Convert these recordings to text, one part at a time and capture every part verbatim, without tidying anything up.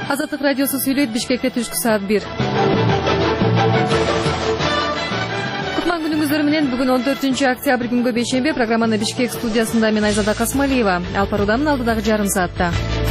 Азаттык радиосу сүйлөйт. Бишкекте түшкү саат бир. Кутман күнүңүздөр менен бүгүн он төртүнчү октябрь күнгө бейшемби программаны Бишкек студиясында мен Айзада Касмалиева. Алып баруудамын алдыдагы жарым саатта.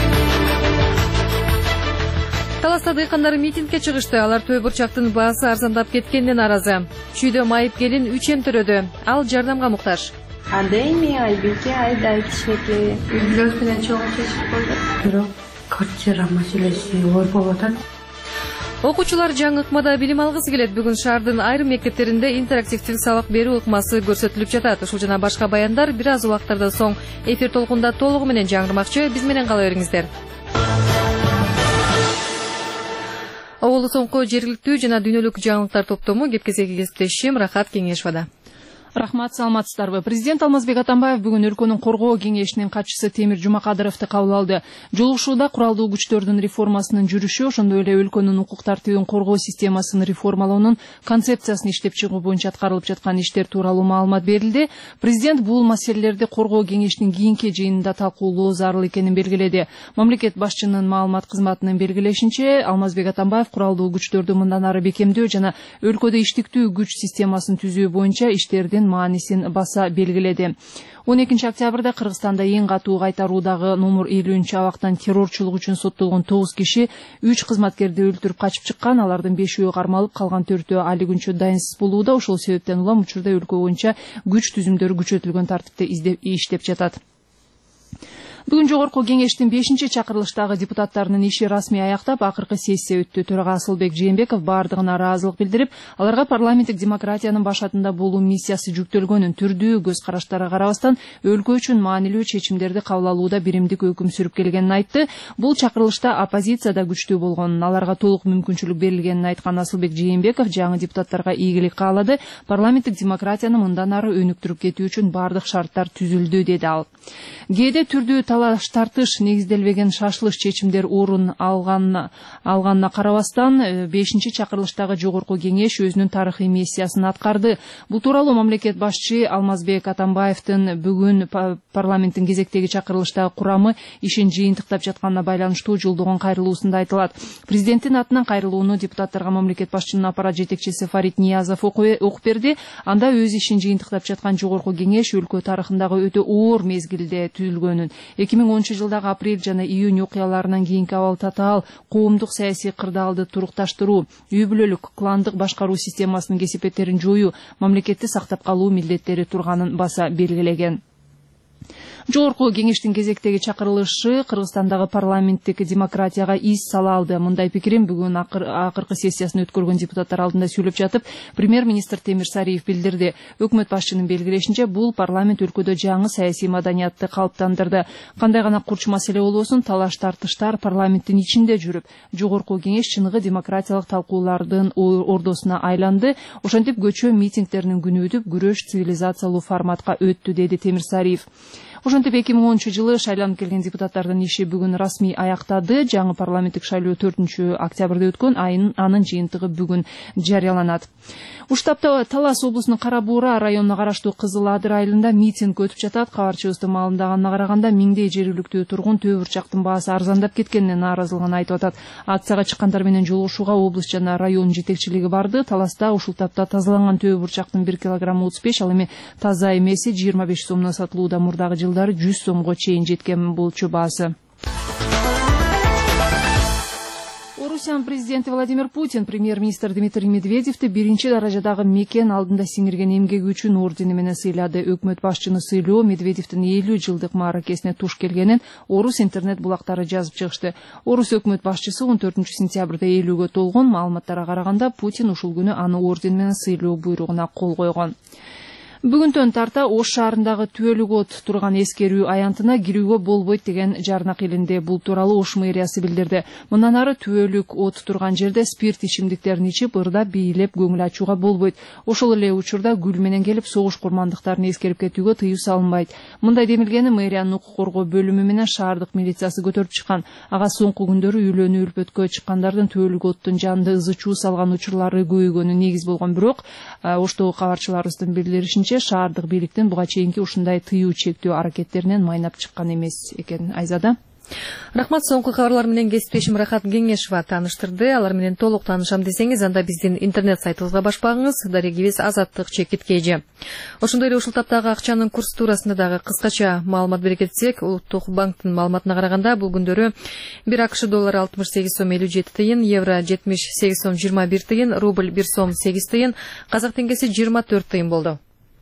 Таласта дыйкандар митингге чыгышты. Алар төө бурчактын баасы арзандап кеткенине нааразы. Чүйдө майып келин үч эм төрөдү. Ал жардамга муктаж. Андай эми Айбике айдай кичинекей үйлөр менен чогуу чечип койду. Бирок квартира маселеси оор болуп атат. Окуучулар жаңы ыкмада билим алгысы келет. Бүгүн шаардын айрым мектептеринде интерактивдик сабак берүү ыкмасы көрсөтүлүп жатат. Ушул жана башка баяндар бир аз убактардан соң эфир толкунда толугу менен жаңырмакчы. Биз менен кала бериңиздер. Оолу соңку жергиликтүү жана дүйнөлүк жаңылыктар топтому кепкесеги кесиптешим Рахат Кеңешбада. Рахмат, саламатсыздарбы. Президент Алмазбек Атамбаев бүгүн өлкөнүн коргоо кеңешинин катчысы Темир Жумакадыровду кабыл алды. Жолугушууда куралдуу күчтөрдүн реформасынын жүрүшү, ошондой эле өлкөнүн укук тартибин коргоо системасын реформалоонун концепциясын иштеп чыгуу боюнча аткарылып жаткан иштер тууралуу маалымат берилди. Президент бул маселелерди коргоо кеңешинин кийинки жыйынында талкуулоо зарыл экенин белгиледи. Мамлекет башчынын маалымат кызматынын белгилешинче, Алмазбек Атамбаев куралдуу күчтөрдү мындан ары бекемдөө жана өлкөдө иштиктүү күч системасын түзүү боюнча иштердин маанисин баса белгиледи. он экинчи октябрда Кыргызстанда эң катуу кайтаруудагы номер элүүнчү абактан террорчулук үчүн соттолгон тогуз киши үч кызматкерди өлтүрүп качып чыккан. Алардын бешөө кармалып, калган төртөө али күнчө дайынсыз болууда. Ошол себептен улам учурда өлкө боюнча күч түзүмдөрү күчөтүлгөн тартипте иштеп жатат. Бүгүн жогорку кеңештин бешинчи чакырылыштагы депутаттарынын иши расмий аяктап, акыркы сессия өттү. Төрага Асылбек Жээнбеков бардыгына ыраазылык билдирип, аларга парламенттик демократиянын башатында болуу миссиясы жүктөлгөнүн, түрдүү көз караштарга карабастан өлкө үчүн маанилүү чечимдерди кабыл алууда биримдик өкүм сүрүп келгенин айтты. Бул чакырылышта оппозиция да күчтүү болгонун, аларга толук мүмкүнчүлүк берилгенин айткан Асылбек Жээнбеков жаңы депутаттарга ийгилик каалады. Парламенттик демократияны мындан ары өнүктүрүп кетүү үчүн бардык шарттар түзүлдү, деди ал. Кээде түрдүү талаш тартыш негизделбеген шашылыш чечимдер орун алганына алганына карабастан бешинчи чакырылыштагы жогорку кеңеш өзүнүн тарыхый миссиясын аткарды. Бул тууралуу мамлекет башчы Алмазбек Атамбаевдин бүгүн парламенттин кезектеги чакырылыштагы курамы ишин жыйынтыктап жатканына байланыштуу жолдогон кайрылуусунда айтылат. Президенттин атынан кайрылууну депутаттарга мамлекет башчынын аппарат жетекчиси Фарид Ниязов окуп берди. Анда өз ишин жыйынтыктап жаткан жогорку кеңеш өлкө тарыхындагы өтө оор мезгилде түзүлгөнүн, эки миң онунчу жылдагы апрель жана июнь окуяларынан кийинки абал татаал коомдук саясий кырдаалды турукташтыруу, үй бүлөлүк, кландык башкаруу системасынын кесепеттерин жоюу, мамлекетти сактап калуу милдеттери турганын баса белгилеген. Жогорку кеңештин кезектеги чакырылышы Кыргызстандагы парламенттик демократияга из сала алды. Мындай пикирин бүгүн акыркы сессиясын өткөргөн депутаттар алдында сүйлөп жатып, премьер-министр Темир Сариев билдирди. Өкмөт башчынын белгилешинче, бул парламент өлкөдө жаңы саясий маданиятты калыптандырды. Кандай гана курч маселе болбосун, талаш тартыштар парламенттин ичинде жүрүп, жогорку кеңеш чыныгы демократиялык талкуулардын ордосуна айланды. Ошентип көчө митингдеринин күнү өтүп, күрөш цивилизациялуу форматка өттү, деди Темир Сариев. Ошентип эки миң онунчу жылы шайланып келген депутаттардын иши бүгүн расмий аяктады. Жаңы парламенттик шайлоо төртүнчү октябрда өткөн, айын анын жыйынтыгы бүгүн жарыяланат. Уштапта Талас облусунун Кара Буура районуна караштуу Кызыл Адыр айылында митинг өтүп жатат. Кабарчыбыздын маалымдаганына караганда миңдей жергиликтүү тургун төө бурчактын баасы арзандап кеткенине нааразылыгын айтып атат. Акцияга чыккандар менен жолугушууга облус жана район жетекчилиги барды. Таласта ушул тапта тазаланган төө бурчактын бир килограммы отуз беш, ал эми таза эмеси жыйырма беш сомдон сатылууда. Мурдагы жылдары жүз сомго чейин жеткен болчу баасы. Орусиянын президенти Владимир Путин премьер-министр Дмитрий Медведевди биринчи даражадагы мекен алдында сиңирген эмгеги үчүн ордени менен сыйлады. Өкмөт башчыны сыйлоо Медведевдин элүү жылдык мааракесине туш келгенин Орус интернет булактары жазып чыгышты. Орус өкмөт башчысы он төртүнчү сентябрда элүүгө толгон. Маалыматтарга караганда Путин ушул күнү аны орден менен сыйлоо буйругуна кол койгон. Бүгүнтөн тарта Ош шаарындагы түбөлүк от турган эскерүү аянтына кирүүгө болбойт деген жарнак илинде. Бул тууралуу Ош мэриясы билдирди. Мындан ары түбөлүк от турган жерде спирт ичимдиктерин ичип, ырдап, бийлеп көңүл ачууга болбойт. Ошол эле учурда гүл менен келип согуш курмандыктарын эскерип кетүүгө тыюу салынбайт. Мындай демилгени мэриянын укук коргоо бөлүмү менен шаардык милициясы көтөрүп чыккан. Ага соңку күндөрү үйлөнүү үлпөткө чыккандардын түбөлүк оттун жанында ызы чуу салган учурлары көбөйгөнү негиз болгон. Бирок Оштогу кабарчыларыбыздын билдиришинче, шаардык бийликтин буга чейинки ушундай тыюу чектөө аракеттеринен майнап чыккан эмес экен. Айзада. Рахмат, соңку кабарлар менен кесиптешим Рахат Кеңешова тааныштырды. Алар менен толук таанышам десеңиз, анда биздин интернет сайтыбызга баш багыңыз, дарегибиз Азаттык чекит кж. Ошондой эле ушул таптагы акчанын курс туурасында дагы кыскача маалымат бере кетсек, Улуттук банктын маалыматына караганда бул күндөрү бир АКШ доллары алтымыш сегиз сом элүү жети тыйын, евро жетимиш сегиз сом жыйырма бир тыйын, рубль бир сом сегиз тыйын, казак теңгеси жыйырма төрт тыйын болду.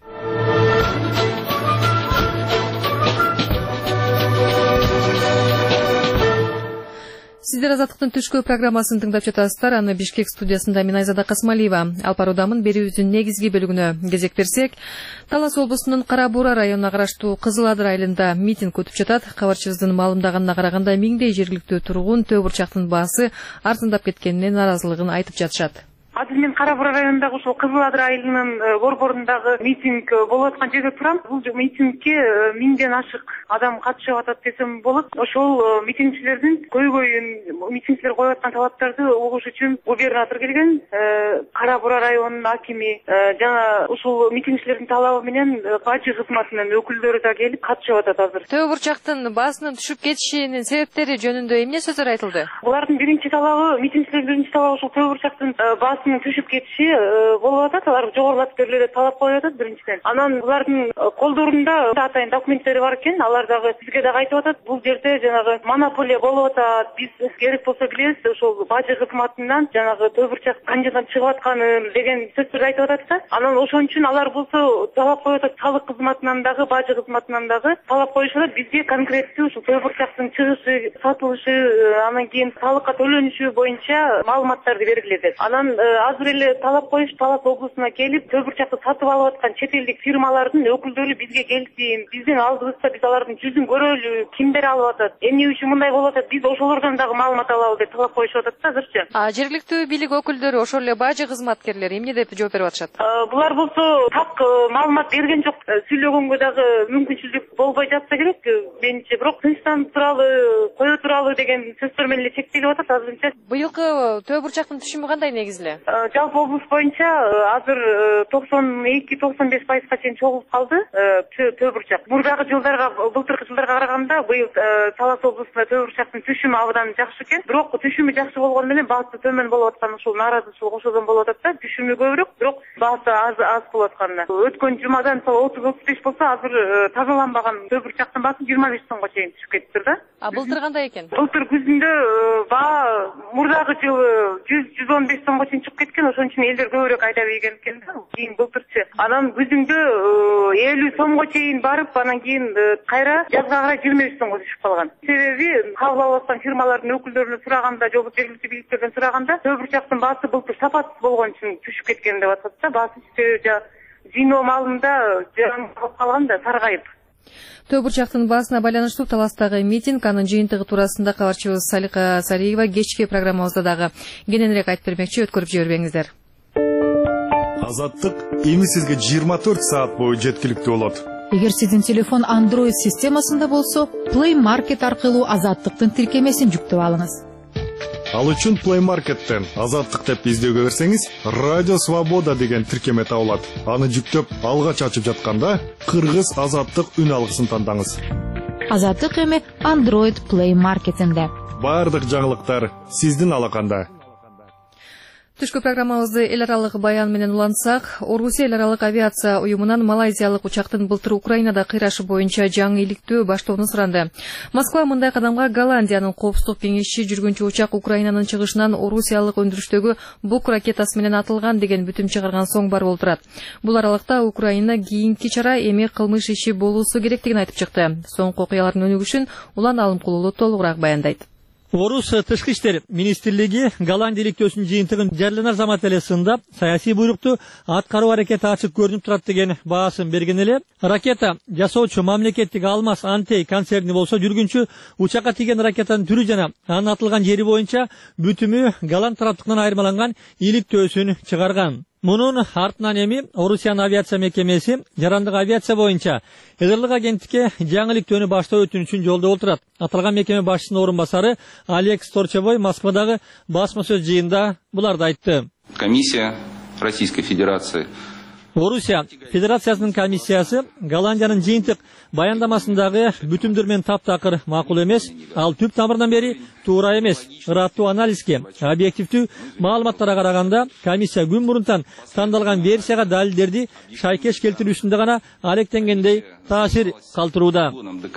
Сиздер Азаттыктын түшкү программасын тыңдап жатасыздар. Аны Бишкек студиясында мен Айзада Касмалиева алып баруудамын. Берүүбүздүн негизги бөлүгүнө кезек берсек, Талас облусунун Кара Буура районуна караштуу Кызыл Адыр айылында митинг өтүп жатат. Кабарчыбыздын маалымдаганына караганда миңдей жергиликтүү тургун төө бурчактын баасы арзандап кеткенине нааразылыгын айтып жатышат. Азыр мен Кара Буура районундагы ушул Кызыл Адыр айылынын борборундагы митинг болуп аткан жерде турам. Бул митингке миңден ашык адам катышып атат десем болот. Ошол митингчилердин көйгөйүн, митингчилер коюп аткан талаптарды угуш үчүн губернатор келген, Кара Буура районунун акими, жана ушул митингчилердин талабы менен бажы кызматынын өкүлдөрү да келип катышып атат азыр. Төө бурчактын баасынын түшүп кетишинин себептери жөнүндө эмне сөздөр айтылды? Булардын биринчи талабы, митингчилердин биринчи талабы ушул төө бурчактын баасынын түшүп кетиши болуп атат. Алар жогорулатып берилет, талап коюп атат биринчиден. Анан булардын колдорунда атайын документтери бар экен. Алар дагы бизге дагы айтып атат, бул жерде жанагы монополия болуп атат. Биз керек болсо билебиз, ошол бажы кызматынан жанагы төө бурчак канжадан чыгып атканын деген сөздөрдү айтып атат да. Анан ошон үчүн алар болсо талап коюп атат, салык кызматынан дагы, бажы кызматынан дагы талап коюшат. Бизге конкреттүү ушул төө бурчактын чыгышы, сатылышы, анан кийин салыкка төлөнүшү боюнча маалыматтарды бергиле. Анан азыр эле талап коюш, Талас облусуна келип, төө бурчакты сатып алып аткан чет элдик фирмалардын өкүлдөрү бизге келсин, биздин алдыбызда биз алардын жүзүн көрөлү, кимдер алып атат, эмне үчүн мындай болуп атат, биз ошолордон дагы маалымат алалы деп талап коюшуп атат да азырчы. А жергиликтүү бийлик өкүлдөрү, ошол эле бажы кызматкерлери эмне деп жооп берип атышат? Булар болсо так маалымат берген жок, сүйлөгөнгө дагы мүмкүнчүлүк болбой жатса керек, менимче, бирок тынчтанып туралы, кое туралы деген сөздөр менен эле чектелип атат азырынча. Быйылкы төө бурчактын түшүмү кандай негизи эле? Жалпы облус боюнча азыр токсон эки токсон беш пайызга чейин чогулуп калды төө бурчак. Мурдагы жылдарга, былтыркы жылдарга караганда быйыл Талас облусунда төө бурчактын түшүмү абдан жакшы экен. Бирок түшүмү жакшы болгону менен баасы төмөн болуп аткан ушул нааразычылык ошодон болуп атат да. Түшүмү көбүрөөк, бирок баасы аз аз болуп атканына. Өткөн жумадан отуз отуз беш болсо, азыр тазаланбаган төө бурчактын баасы жыйырма беш сомго чейин түшүп кетиптир да. А былтыр кандай экен? Былтыр күзүндө баа мурдагы жылы жүз жүз он беш сомго чейин чыгып кеткен, ошон үчүн элдер көбүрөөк айдап ийген экен да. Кийин былтырчы. Анан күзүндө элүү сомго чейин барып, анан кийин кайра жазга карай жыйырма беш сомго түшүп калган. Себеби кабыл алып аткан фирмалардын өкүлдөрүнө сураганда, жолу жергиликтүү бийликтерден сураганда, төө бурчактын баасы былтыр сапатсыз болгон үчүн түшүп кеткен деп атат да. Баасы жыйноо маалында жаңылып калган да, саргайып. Төө бурчактын баасына байланыштуу Таластагы митинг, анын жыйынтыгы туурасында кабарчыбыз Салика Сариева кечки программабызда дагы кененирээк айтып бермекчи, өткөрүп жибербеңиздер. Азаттык эми сизге жыйырма төрт саат бою жеткиликтүү болот. Эгер сиздин телефон Android системасында болсо, Play Market аркылуу Азаттыктын тиркемесин жүктөп алыңыз. Ал үчүн Play Market'тен Азаттык деп издөөгө берсеңиз, Радио Свобода деген тиркеме табылат. Аны жүктөп алгач ачып жатканда, Кыргыз Азаттык үн алгысын тандаңыз. Азаттык эми Android Play Market'инде. Бардык жаңылыктар сиздин алаканда. Түшкү программабызды эл аралык баян менен улантсак, Орусия эл аралык авиация уюмунан малайзиялык учактын былтыр Украинада кыйрашы боюнча жаңы иликтөө баштоону суранды. Москва мындай кадамга Голландиянын коопсуздук кеңешчи жүргүнчү учак Украинанын чыгышынан Орусиялык өндүрүштөгү бук ракетасы менен атылган деген бүтүм чыгарган соң бар болуп турат. Бул аралыкта Украина кийинки чара эми кылмыш иши болуусу керектигин айтып чыкты. Соңку окуялардын өнүгүшүн Улан Алымкулуулу толугураак баяндайт. Орус Тышкы иштер министрлиги Голландия иликтөөсүнүн жыйынтыгын жарыяланар замат эле сында саясий буйрукту аткаруу аракети ачык көрүнүп турат деген баасын берген эле. Ракета жасоочу мамлекеттик Алмаз Антей концерни болсо жүргүнчү учакка тийген ракетанын түрү жана анын атылган жери боюнча бүтүмү голланд тараптыкынан айырмаланган иликтөөсүн чыгарган. Мунун артынан эми Орусиянын авиация мекемеси жарандык авиация боюнча эдерлик агенттикке жаңы иликтөөнү баштоо өтүнүчүн жолдоп отурат. Аталган мекеме башчысынын орун басары Алекс Торчевой Москвадагы басма сөз жыйында буларды айтты. Комиссия Российской Федерации Орусия Федерациясынын комиссиясы Голландиянын жыйынтык баяндамасындагы бүтүмдөр менен таптакыр макул эмес, ал түп тамырдан бери туура эмес. Ыраттуу анализге, объективдүү маалыматтарга караганда, комиссия күн мурунтан тандалган версияга далилдерди шайкеш келтирүүсүндө гана алектенгендей таасир калтырууда.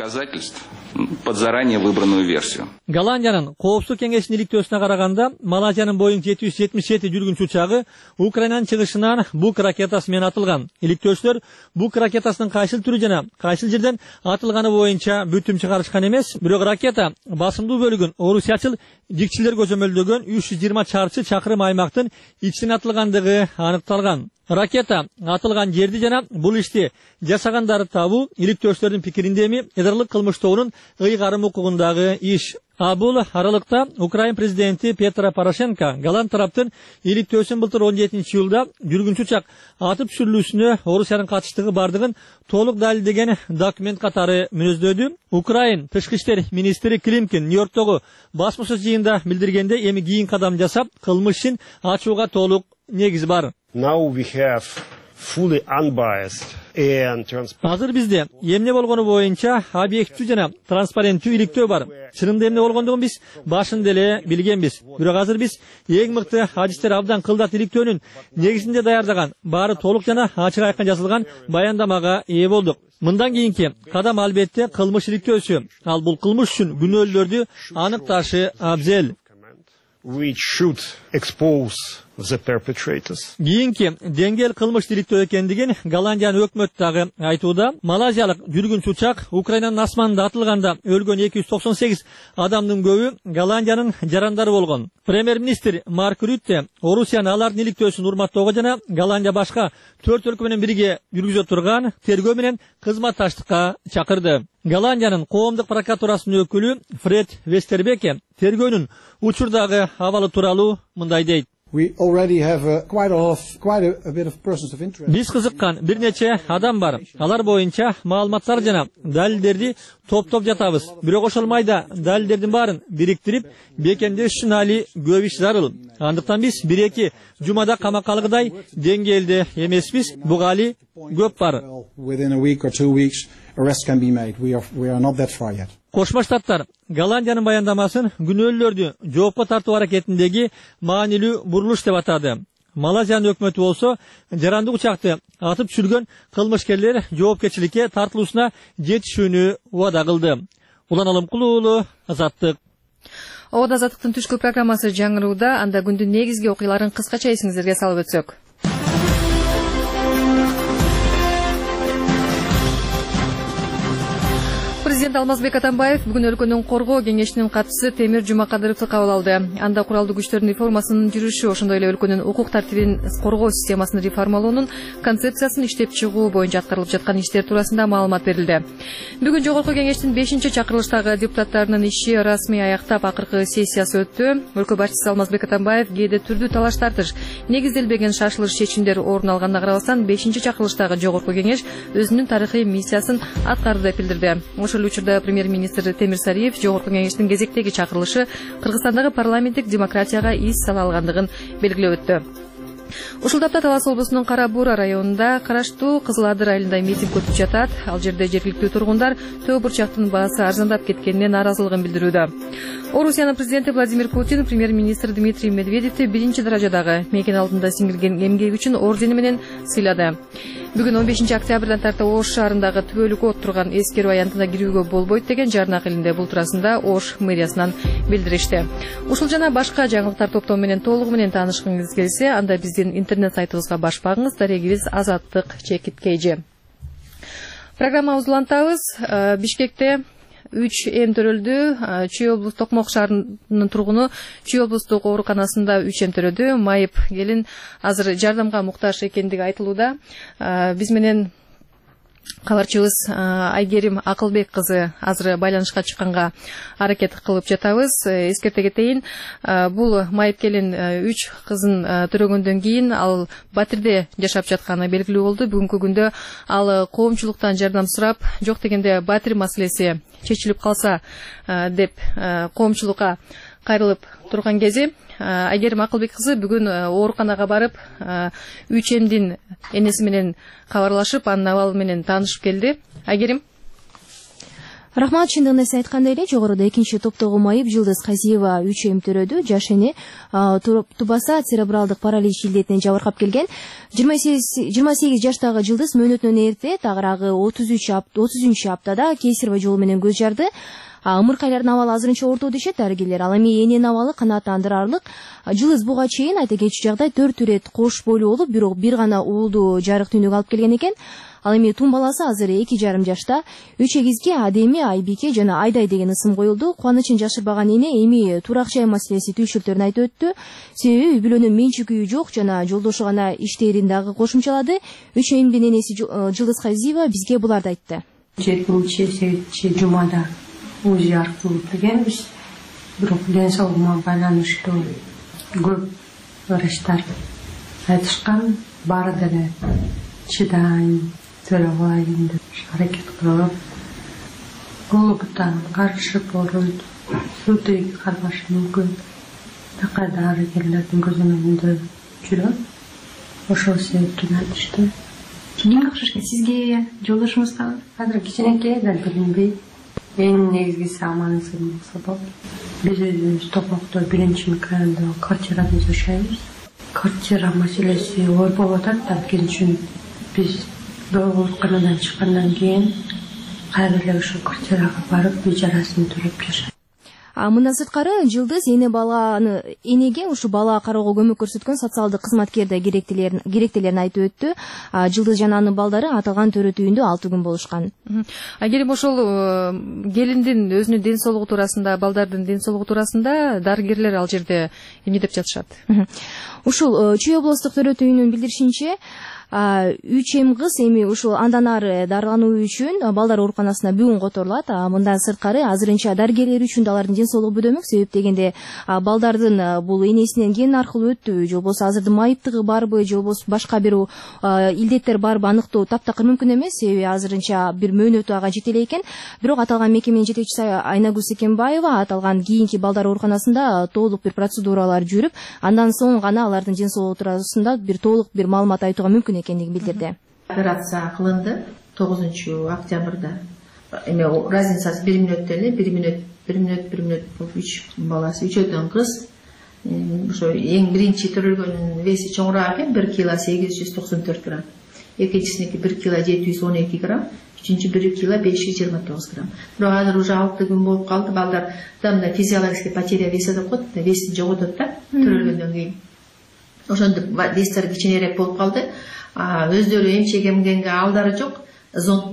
Под заранее выбранную версию. Голландиянын коопсуздук кеңешинин иликтөөсүнө караганда, Малайзиянын Боинг жети жүз жетимиш жети жүргүнчү учагы Украинанын чыгышынан Бук ракетасы менен атылган. Иликтөөчүлөр Бук ракетасынын кайсыл түрү жана кайсыл жерден атылганы боюнча бүтүм чыгарышкан эмес, бирок ракета басымдуу бөлүгүн орусиячыл жикчилер көзөмөлдөгөн үч жүз жыйырма чарчы чакырым аймактын ичинен атылгандыгы аныкталган. Ракета атылган жерди жана бул ишти жасагандарды табуу иликтөөчүлөрдүн пикиринде эми эдерлик кылмыш тобунун ыйгарым укугундагы иш. А бул аралыкта Украин президенти Петро Порошенко Голланд тараптын иликтөөсүн былтыр он жетинчи июлда жүргүнчү учак атып түшүрүлүүсүнө Орусиянын катыштыгы бардыгын толук далилдеген документ катары мүнөздөдү. Украин тышкы иштер министри Климкин Нью-Йорктогу басмашык жыйында билдиргенде эми кийин кадам жасап, кылмыш ишин ачууга толук негиз бар. Now we have fully unbiased and transparent. Азыр бизде эмне болгону боюнча объективдүү жана транспаrenттүү иликтөө бар. Чынында эмне болгондугун биз башында эле билгенбиз. Бирок азыр биз эң мыкты адистер абдан кылдат иликтөөнүн негизинде даярдаган, баары толук жана ачык айкын жазылган баяндамага ээ болдук. Мындан кийинки кадам албетте кылмыш иликтөөсү. Ал бул кылмыш үчүн күнөөлүүлөрдү аныкташы абзел. Which should expose the perpetrators. Кийинки деңгээл кылмыш иликтөө экендигин Голландиянын өкмөтү дагы айтууда. Малайзиялык жүргүнчү учак Украинанын асманында атылганда өлгөн эки жүз токсон сегиз адамдын көбү Голландиянын жарандары болгон. Премьер-министр Марк Рютте Орусиянын алардын иликтөөсүн урматтоого жана Голландия башка төрт өлкө менен бирге жүргүзө турган тергөө менен кызматташтыкка чакырды. Голландиянын коомдук прокуратурасынын өкүлү Фред Вестербеке тергөөнүн учурдагы абалы тууралуу мындай дейт. We already have a, quite, a, quite a, a bit of persons of interest. Биз кызыккан бир нече адам бар. Алар боюнча маалыматтар жана далилдерди топтоп жатабыз. Бирок ошол майда далилдердин баарын бириктирип, бекемдеш үчүн али көп иш зарыл. Андыктан биз бир-эки жумада камакка алгыдай деңгээлде эмеспиз. Буга али көп бар. Within a week or two weeks, arrest can be made. We are, we are not that far yet. Кошмо Штаттар Голландиянын баяндамасын күнөөлүүлөрдү жоопко тартуу аракетиндеги маанилүү бурулуш деп атады. Малайзиянын өкмөтү болсо жарандык учакты атып түшүргөн кылмышкерлер жоопкерчиликке тартылуусуна жетишүүнү убада кылды. Улан Алымкулуу уулу, Азаттык. Обод Азаттыктын түшкү программасы жаңырууда, анда күндүн негизги окуяларын кыскача эсиңиздерге салып өтсөк. Президент Алмазбек Атамбаев бүгүн өлкөнүн коргоо кеңешинин катчысы Темир Жумакадыровду кабыл алды. Анда куралдуу күчтөрдүн реформасынын жүрүшү, ошондой эле өлкөнүн укук тартибин коргоо системасын реформалоонун концепциясын иштеп чыгуу боюнча аткарылып жаткан иштер туурасында маалымат берилди. Бүгүн жогорку кеңештин бешинчи чакырылыштагы депутаттарынын иши расмий аяктап акыркы сессиясы өттү. Өлкө башчысы Алмазбек Атамбаев кээде түрдүү талаш тартыш, негизделбеген шашылыш чечимдер орун алганына карабастан бешинчи чакырылыштагы жогорку кеңеш өзүнүн тарыхый миссиясын аткарды деп билдирди. Ошол учурда премьер-министр Темир Сариев жогорку кеңештин кезектеги чакырылышы Кыргызстандагы парламенттик демократияга из сала алгандыгын белгилеп өттү. Ушул тапта Талас облусунун Кара Буура районунда караштуу Кызыл Адыр айылында митинг өтүп жатат. Ал жерде жергиликтүү тургундар төө бурчактын баасы арзандап кеткенине нааразылыгын билдирүүдө. Орусиянын президенти Владимир Путин премьер-министр Дмитрий Медведевди биринчи даражадагы мекен алдында сиңирген эмгеги үчүн ордени менен сыйлады. Бүгүн он бешинчи октябрдан тарта Ош шаарындагы түбөлүк от турган эскерүү аянтына кирүүгө болбойт деген жарнак элинде бул туурасында Ош мэриясынан билдиришти. Ушул жана башка жаңылыктар топтому менен толугу менен таанышкыңыз келсе, анда биздин интернет сайтыбызга баш багыңыз, дарегибиз Азаттык чекит kg. Программабызды улантабыз. Бишкекте үч эм төрөлдү. Чүй облус Токмок шаарынын тургуну Чүй облустук ооруканасында үч эм төрөдү. Майып келин азыр жардамга муктаж экендиги айтылууда. Биз менен кабарчыбыз Айгерим Акылбек кызы азыр байланышка чыкканга аракет кылып жатабыз. Эскерте кетейин, бул майып келин үч кызын төрөгөндөн кийин ал Батирде жашап жатканы белгилүү болду. Бүгүнкү күндө ал коомчулуктан жардам сурап, жок дегенде Батир маселеси чечилип калса деп коомчулукка кайрылып турган кези. Айгерим Акылбек кызы бүгүн ооруканага барып, үч эмдин энеси менен кабарлашып, анын абалы менен таанышып келди. Айгерим. Рахмат, чындыгында сиз айткандай эле, жогоруда экинчи топтогу майып Жылдыз Казиева үч эм төрөдү. Жаш эне тубаса церебралдык паралич илдетинен жабыркап келген. жыйырма сегиз жаштагы Жылдыз мөөнөтүнөн эрте, тагыраагы отузунчу аптада кесарево жолу менен көз жарды. Ымыркайлардын абалы азырынча орто дешет дарыгерлер. Ал эми эненин абалы канааттандырарлык. Жылдыз буга чейин айта кетчү жагдай төрт ирет кош бойлуу болуп, бирок бир гана уулду жарык түнүгү алып келген экен. Ал эми тун баласы азыр эки жарым жашта. Үч эгизге Адеми, Айбике жана Айдай деген ысым коюлду. Кубанычын жашырбаган эне эми турак жай маселеси түйшүктөрүн айтып өттү. Себеби үй бүлөнүн менчик үйү жок жана жолдошу гана иштерин дагы кошумчалады. Үч эмдин энеси Жылдыз Казиева бизге буларды айтты. жетинчи сегизинчи жумада УЗИ аркылуу келгенбиз. Бирок ден соолугума байланыштуу көп врачтар айтышкан, баары деле чыдайын, төрө алайын деп аракет кылып, голубуттан карышып оройт, сутек кармашы мүмкүн. Такай дарыгерлердин көзөмөлүндө жүрөм. Ошол себептен айтышты. Кимге окшош экен? Сизге, жолдошуңузга? Азыр кичинекей да билинбейт. Эң негизгиси аман-эсен болсо болот. Биз өзүбүз Токмокто биринчи микрорайондо квартирада жашайбыз. Квартира маселеси ой болуп атат да, анткени үчүн биз ооруканадан чыккандан кийин кайра эле ошол квартирага барып ижарасын төлөп жашайбыз. Мындан сырткары Жылдыз эне баланы энеге ушу бала кароого көмөк көрсөткөн социалдык кызматкер да керектелерин айтып өттү. Жылдыз жана анын балдары аталган төрөт үйүндө алты күн болушкан. Айгерим, ошол келиндин өзүнүн ден соолугу туурасында, балдардын ден соолугу туурасында дарыгерлер ал жерде эмне деп жатышат? Ушул Чүй облустук төрөт үйүнүн билдиришинче, үч эм кыз эми ушул андан ары дарылануу үчүн балдар ооруканасына бүгүн которулат. Мындан сырткары азырынча дарыгерлер үчүн да алардын ден соолугу бөдөмөк. Себеп дегенде балдардын бул энесинен ген аркылуу өттүбү, же болбосо азырдын майыптыгы барбы, же болбосо башка бир илдеттер барбы аныктоо таптакыр мүмкүн эмес. Себеби азырынча бир мөөнөтү ага жете эле экен. Бирок аталган мекеменин жетекчиси Айнагүл Секенбаева аталган кийинки балдар ооруканасында толук бир процедуралар жүрүп, андан соң гана алардын ден соолугу туурасында бир толук бир маалымат айтууга мүмкүн экендигин билдирди. Операция кылынды тогузунчу октябрда. Эми разницасы бир мүнөттө эле, бир мүнөт, бир мүнөт, бир мүнөт үч баласы, үчөөдөн кыз. Ошо эң биринчи төрөлгөнүнүн веси чоңураак экен, бир кило сегиз жүз токсон төрт грамм. Экинчисиники бир кило жети жүз он эки грамм, үчүнчү бир кило беш жүз жыйырма тогуз грамм. Бирок азыр уже алты күн болуп калды, балдар мындай физиологический потеря веса деп коет, весин жоготот да төрөлгөндөн кийин. Ошондо вестер кичинерээк болуп калды. Өздөрү эмчек эмгенге алдары жок, зонд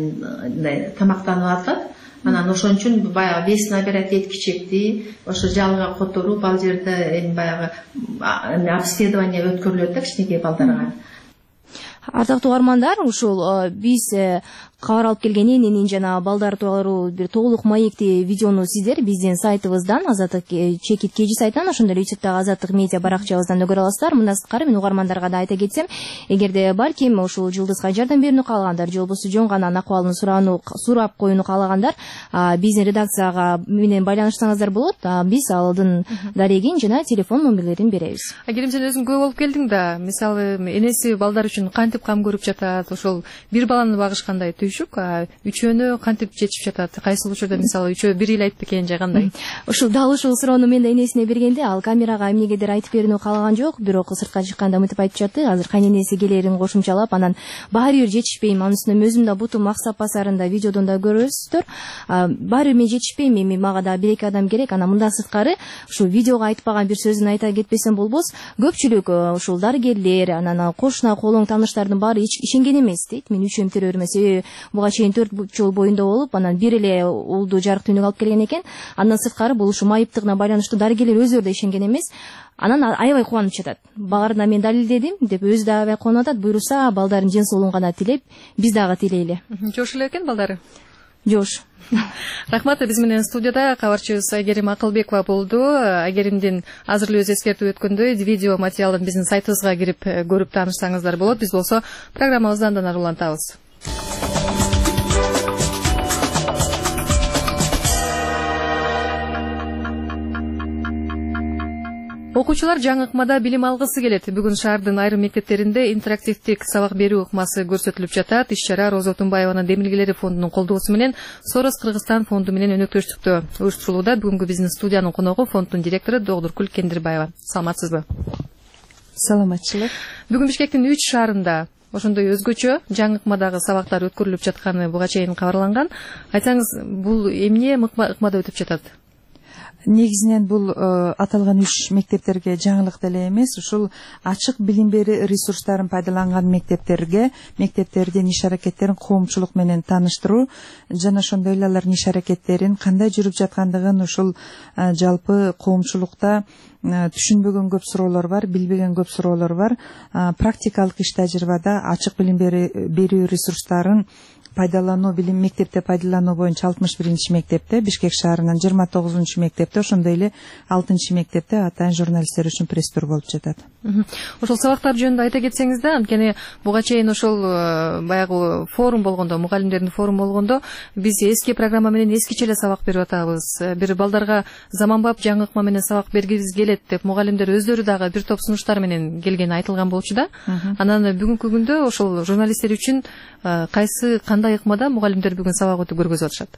менен тамактанып атат. Анан ошон үчүн баягы вес набирать эткичекти, ошо жалга которуп, ал жерде эми баягы обследование өткөрүлөт да кичинекей балдарга. Ардактуу угармандар, ушул биз кабар алып келген эненин жана балдар тууралуу бир толук маекти видеону сиздер биздин сайтыбыздан, Азаттык чекит кежи сайтынан, ошондой эле ютубтагы Азаттык медиа баракчабыздан көрө аласыздар. Мындан сырткары мен угармандарга да айта кетсем, эгерде балким ушул Жылдызга жардам берүүнү каалагандар, же болбосо жөн гана анын акыбалын сураану, сурап коюуну каалагандар, биздин редакцияга менен байланышсаңыздар болот. Биз алдын дарегин жана телефон номерлерин беребиз. Айгерим, сен өзүң көп болуп келдиң да, мисалы энеси балдар үчүн кантип кам көрүп жатат, ошол бир баланы багышкандай түйшүк, үчөөнү кантип жетишип жатат, кайсы учурда мисалы үчөө бир эле айтып экен же кандай? Ушул дал ушул суроону мен да энесине бергенде, ал камерага эмнегедир айтып берүүнү каалаган жок, бирок сыртка чыкканда мынтип айтып жатты. Азыр кайненеси келерин кошумчалап, анан баары бир жетишпейм, анын үстүнө өзүм да бутум аксап басарында видеодон да көрөсүздөр. Баары мен жетишпейм, эми мага да бир эки адам керек. Анан мындан сырткары ушу видеого айтпаган бир сөзүн айта кетпесем болбос, көпчүлүк ушул дарыгерлер, анан кошуна колуң тааныштардын баары ишенген эмес дейт. Мен үч эм төрөөрүмө, себеби буга чейин төрт жыл боюнда болуп, анан бир эле уулду жарык түнүгү алып келген экен. Андан сырткары бул ушу майыптыгына байланыштуу дарыгерлер өздөрү да ишенген эмес. Анан аябай кубанып жатат. Багарына мен далилдедим деп өзү да аябай кубанып атат. Буйруса балдардын ден соолугун гана тилеп, биз дагы тилейли. Жош эле экен балдары? Жош. Рахмат. Биз менен студияда кабарчыбыз Айгерим Акылбекова болду. Айгеримдин азыр эле өзү эскертип өткөндөй видео материалын биздин сайтыбызга кирип көрүп таанышсаңыздар болот. Биз болсо программабызды андан ары улантабыз. Окуучулар жаңы ыкмада билим алгысы келет. Бүгүн шаардын айрым мектептеринде интерактивдик сабак берүү ыкмасы көрсөтүлүп жатат. Иш-чара Роза Отунбаеванын Демилгелери фондунун колдоосу менен Сорос Кыргызстан фонду менен өнөктөштүктө уюштурулууда. Бүгүнкү биздин студиянын коногу фонддун директору Догдуркүл Кендирбаева. Саламатсызбы? Саламатчылык. Бүгүн Бишкектин үч шаарында ошондой өзгөчө жаңы ыкмадагы сабактар өткөрүлүп жатканы буга чейин кабарланган. Айтсаңыз, бул эмне ыкмада өтүп жатат? Негизинен бул аталган үч мектептерге жаңылык деле эмес, ушул ачык билим берүү ресурстарын пайдаланган мектептерге мектептердин иш аракеттерин коомчулук менен тааныштыруу жана ошондой эле алардын иш аракеттерин кандай жүрүп жаткандыгын ушул жалпы коомчулукта түшүнбөгөн көп суроолор бар, билбеген көп суроолор бар. Практикалык иш тажрыйбада ачык билим берүү ресурстарын пайдалануу, билим мектепте пайдалануу боюнча алтымыш биринчи мектепте, Бишкек шаарынын жыйырма тогузунчу мектепте, ошондой эле алтынчы мектепте атайын журналисттер үчүн пресс-тур болуп жатат. Ошол сабактар жөнүндө айта кетсеңиз да, анткени буга чейин ошол баягы форум болгондо, мугалимдердин форуму болгондо, биз эски программа менен эскиче эле сабак берип атабыз. Бир балдарга заманбап жаңы ыкма менен сабак бергибиз келет деп мугалимдер өздөрү дагы бир топ сунуштар менен келгени айтылган болчу да. Анан бүгүнкү күндө ошол журналисттер үчүн кайсы кандай ыкмада мугалимдер бүгүн сабак өтүп көргөзүп атышат?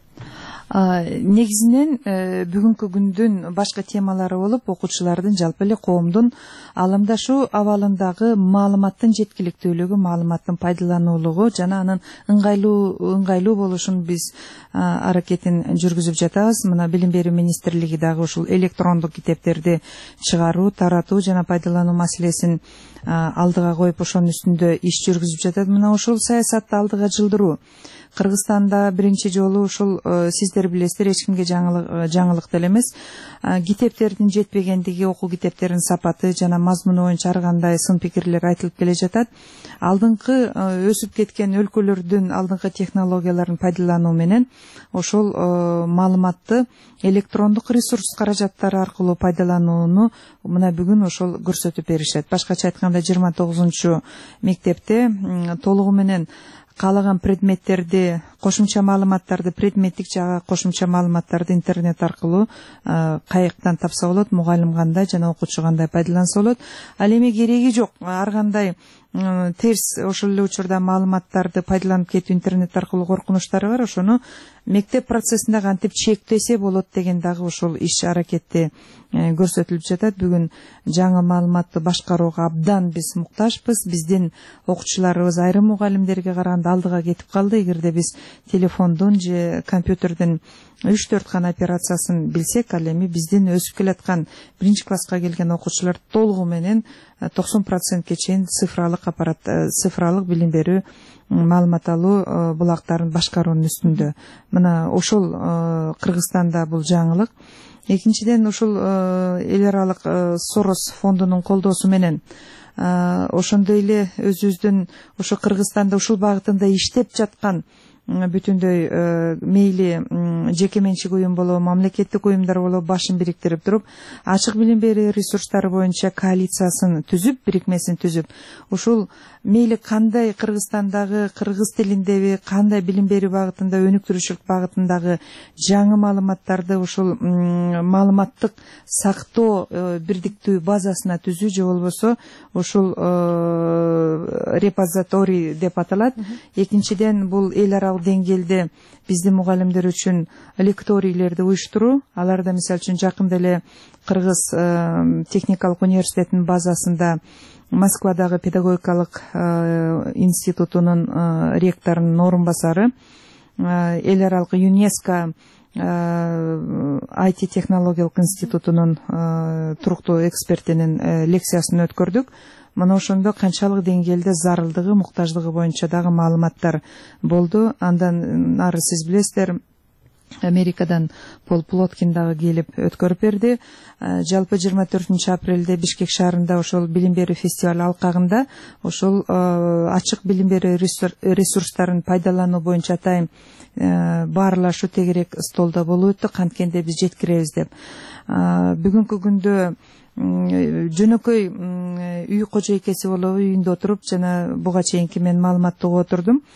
Негизинен бүгүнкү күндүн башкы темалары болуп, окуучулардын жалпы эле коомдун аламдашуу абалындагы маалыматтын жеткиликтүүлүгү, маалыматтын пайдалануулугу жана анын ыңгайлуу ыңгайлуу болушун биз аракетин жүргүзүп жатабыз. Мына билим берүү министрлиги дагы ушул электрондук китептерди чыгаруу, таратуу жана пайдалануу маселесин алдыга коюп, ошонун үстүндө иш жүргүзүп жатат. Мына ушул саясатты алдыга жылдыруу. Кыргызстанда биринчи жолу ушул сиздер билесиздер, эч кимге жаңылык деле эмес, китептердин жетпегендиги, окуу китептеринин сапаты жана мазмуну боюнча ар кандай сын пикирлер айтылып келе жатат. Алдыңкы өсүп кеткен өлкөлөрдүн алдыңкы технологияларын пайдалануу менен ошол маалыматты электрондук ресурс каражаттары аркылуу пайдаланууну мына бүгүн ошол көрсөтүп беришет. Башкача айтканда жыйырма тогузунчу мектепте толугу менен каалаган предметтерди, кошумча маалыматтарды, предметтик жагы кошумча маалыматтарды интернет аркылуу каяктан тапса болот, мугалим кандай жана окуучу кандай пайдаланса болот. Ал эми кереги жок, ар кандай терс ошол эле учурда маалыматтарды пайдаланып кетүү интернет аркылуу коркунучтары бар. Ошону мектеп процессинде кантип чектесе болот деген дагы ошол иш аракетти көрсөтүлүп жатат. Бүгүн жаңы маалыматты башкарууга абдан биз муктажбыз. Биздин окуучуларыбыз айрым мугалимдерге караганда алдыга кетип калды. Эгерде биз телефондун же компьютердин үч төрт гана операциясын билсек, ал эми биздин өсүп келаткан биринчи класска келген окуучулар толугу менен токсон процентке чейин цифралык аппарат, цифралык билим берүү, маалымат алуу булактарын башкаруунун үстүндө. Мына ошол Кыргызстанда бул жаңылык. Экинчиден, ушул эл аралык Сорос фондунун колдоосу менен ошондой эле өзүбүздүн ошо Кыргызстанда ушул багытында иштеп жаткан бүтүндөй мейли жеке менчик уюм болобу, мамлекеттик уюмдар болобу башын бириктирип туруп, ачык билим берүү ресурстары боюнча коалициясын түзүп, бирикмесин түзүп, ушул мейли кандай Кыргызстандагы кыргыз тилиндеби, кандай билим берүү багытында, өнүктүрүүчүлүк багытындагы жаңы маалыматтарды ушул маалыматтык сактоо бирдиктүү базасына түзүү же болбосо ушул репозиторий деп аталат. Экинчиден, бул эл аралык деңгээлде биздин мугалимдер үчүн лекторийлерди уюштуруу. Аларда мисалы үчүн жакында эле Кыргыз техникалык университетинин базасында Москвадагы педагогикалык институтунун ректорунун орун басары, эл аралык ЮНЕСКО ай ти технологиялык институтунун туруктуу экспертинин лекциясын өткөрдүк. Мына ошондо канчалык деңгээлде зарылдыгы, муктаждыгы боюнча дагы маалыматтар болду. Андан ары сиз билесиздер, Америкадан Пол Плоткин дагы келип өткөрүп берди. Жалпы жыйырма төртүнчү апрелде Бишкек шаарында ошол билим берүү фестиваль алкагында ошол ачык билим берүү ресурстарын пайдалануу боюнча атайын баарлашуу тегерек столдо болуп өттү. Канткенде биз жеткиребиз деп. Бүгүнкү күндө жөнөкөй үй кожойкеси болобу, үйүндө отуруп жана буга чейинки мен маалыматты угуп отурдум.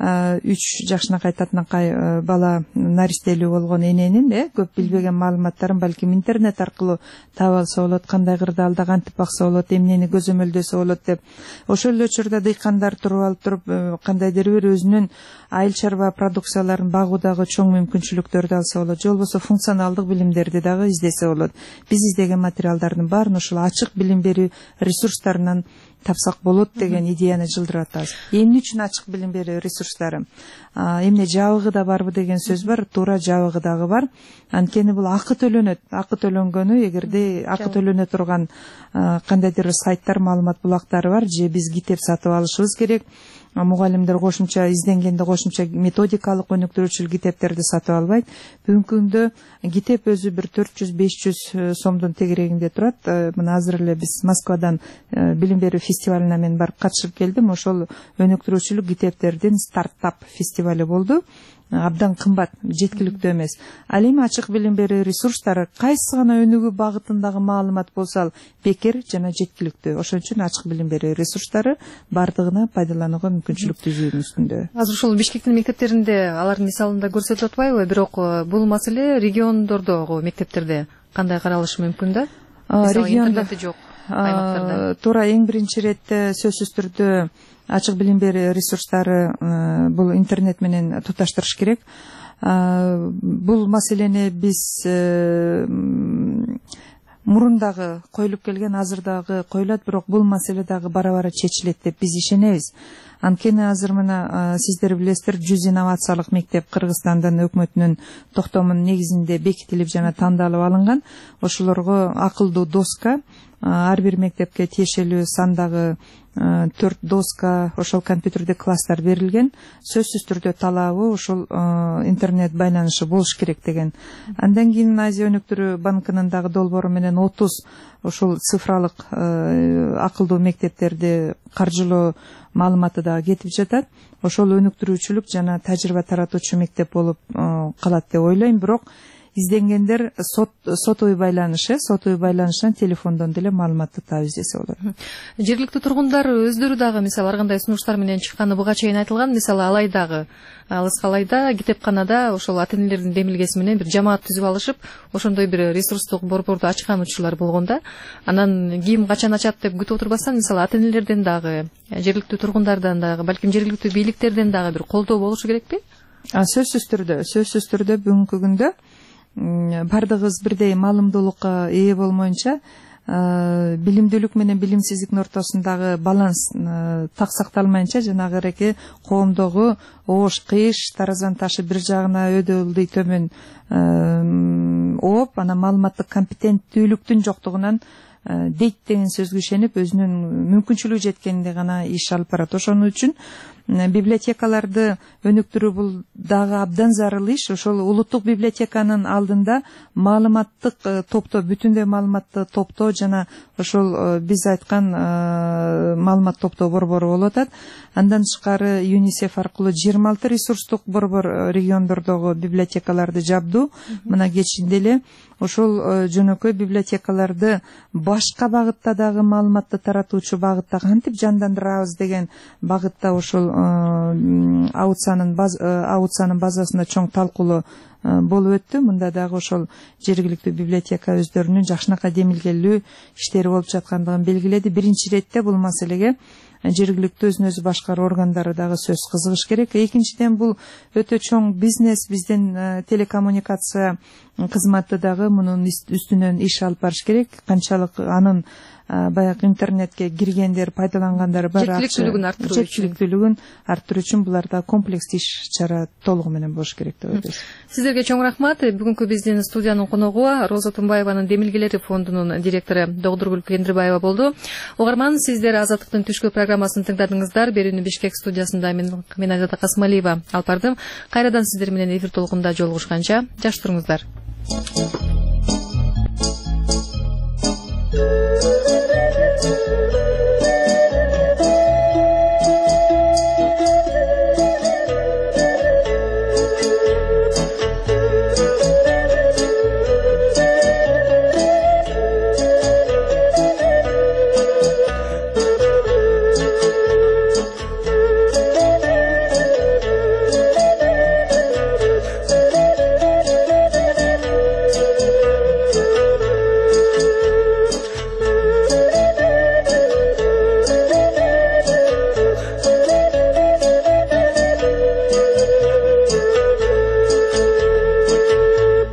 үч жашынакай татынакай бала наристелүү болгон эненин э көп билбеген маалыматтарын балким интернет аркылуу таап алса болот, кандай кырдаалда кантип бакса болот, эмнени көзөмөлдөсө болот деп. Ошол эле учурда дыйкандар туруп алып туруп кандайдыр бир өзүнүн айыл чарба продукцияларын багуудагы чоң мүмкүнчүлүктөрдү алса болот, же болбосо функционалдык билимдерди дагы издесе болот. Биз издеген материалдардын баарын ушул ачык билим берүү ресурстарынан тапсак болот деген идеяны жылдыратабыз. Эмне үчүн ачык билим берүү ресурстары? Эмне жабыгы да барбы деген сөз бар, туура жабыгы дагы бар. Анткени бул акы төлөнөт. Акы төлөнгөнү, эгерде акы төлөнө турган кандайдыр сайттар, маалымат булактары бар, же биз китеп сатып алышыбыз керек. Мугалимдер кошумча изденгенде кошумча методикалык өнүктүрүүчү китептерди сатып албайт. Бүгүнкү күндө китеп өзү бир төрт жүз беш жүз сомдун тегерегинде турат. Мына азыр эле биз Москвадан билим берүү фестивалына мен барып катышып келдим. Ошол өнүктүрүүчүлүк китептердин стартап фестивали болду. Абдан кымбат, жеткиликтүү эмес. Ал эми ачык билим берүү ресурстары кайсы гана өнүгүү багытындагы маалымат болсо бекер жана жеткиликтүү. Ошон үчүн ачык билим берүү ресурстары бардыгына пайдаланууга мүмкүнчүлүк түзүүнүн үстүндө. Азыр ушул Бишкектин мектептеринде алардын мисалында көрсөтүлүп атпайбы? Бирок бул маселе региондордогу мектептерде кандай каралышы мүмкүн да? Региондо жок аймактарда. Туура эң биринчи иретте сөзсүз түрдө ачык билим берүү ресурстары бул интернет менен туташтырыш керек. Бул маселени биз мурун дагы коюлуп келген, азыр дагы коюлат, бирок бул маселе дагы бара-бара чечилет деп биз ишенебиз. Анткени азыр мына сиздер билесиздер, жүз инновациялык мектеп Кыргызстандын өкмөтүнүн токтомунун негизинде бекитилип жана тандалып алынган. Ошолорго акылдуу доска, ар бир мектепке тиешелүү сандагы төрт доска, ошол компьютердик класстар берилген. Сөзсүз түрдө талабы ошол интернет байланышы болуш керек деген. Андан кийин Азия өнүктүрүү банкынын дагы долбоору менен отуз ошол цифралык акылдуу мектептерди каржылоо маалыматы дагы кетип жатат. Ошол өнүктүрүүчүлүк жана тажрыйба таратуучу мектеп болуп калат деп ойлойм. Бирок изденгендер сот сотуй байланышы, сотуй байланышынан телефондон деле маалыматты таап издесе болот. Жергиликтүү тургундар өздөрү дагы мисалы ар кандай сунуштар менен чыкканы буга чейин айтылган. Мисалы Алайдагы, Алыскы Алайда китепканада ошол ата энелердин демилгеси менен бир жамаат түзүп алышып, ошондой бир ресурстук борборду ачкан учурлар болгон да. Анан ким качан ачат деп күтүп отурбастан, мисалы ата энелерден дагы, жергиликтүү тургундардан дагы, балким жергиликтүү бийликтерден дагы бир колдоо болушу керекпи? Сөзсүз түрдө, сөзсүз түрдө бүгүнкү күндө бардыгыбыз бирдей маалымдуулукка ээ болмоюнча, билимдүүлүк менен билимсиздиктин ортосундагы баланс так сакталмайынча, жанагы эреке коомдогу оош кыйыш, таразанын ташы бир жагына өйдө ылдый төмөн ооп, анан маалыматтык компетенттүүлүктүн жоктугунан дейт деген сөзгө ишенип, өзүнүн мүмкүнчүлүгү жеткенде гана иш алып барат. Ошон үчүн библиотекаларды өнүктүрүү бул дагы абдан зарыл иш. Ошол улуттук библиотеканын алдында маалыматтык топтоо, бүтүндөй маалыматты топтоо жана ошол биз айткан маалымат топтоо борбору болуп атат. Андан тышкары ЮНИСЕФ аркылуу жыйырма алты ресурстук борбор региондордогу библиотекаларды жабду. Мына кечинде эле ошол жөнөкөй библиотекаларды башка багытта дагы маалыматты таратуучу багытта кантип жандандырабыз деген багытта ошол аутсанын аутсанын базасында чоң талкуулоо болуп өттү. Мында дагы ошол жергиликтүү библиотека өздөрүнүн жакшынакай демилгелүү иштери болуп жаткандыгын белгиледи. Биринчи иретте бул маселеге жергиликтүү өзүн өзү башкаруу органдары дагы сөз кызыгыш керек. Экинчиден, бул өтө чоң бизнес, биздин телекоммуникация кызматы дагы мунун үстүнөн иш алып барыш керек. Канчалык анын баягы интернетке киргендер, пайдалангандар бар, жеткиликтүүлүгүн арттыруу үчүн жеткиликтүүлүгүн арттыруу үчүн буларда комплекс иш чара толугу менен болуш керек деп ойлойбуз. Сиздерге чоң рахмат. Бүгүнкү биздин студиянын коногу Роза Тумбаеванын Демилгелери фондунун директору Догдургүл Кендирбаева болду. Угарман, сиздер Азаттыктын түшкү программасын тыңдадыңыздар. Берүүнү Бишкек студиясында мен мен Айзада Касымалиева алып бардым. Кайрадан сиздер менен эфир толкунда жолугушканча жакшы туруңуздар. Thank you.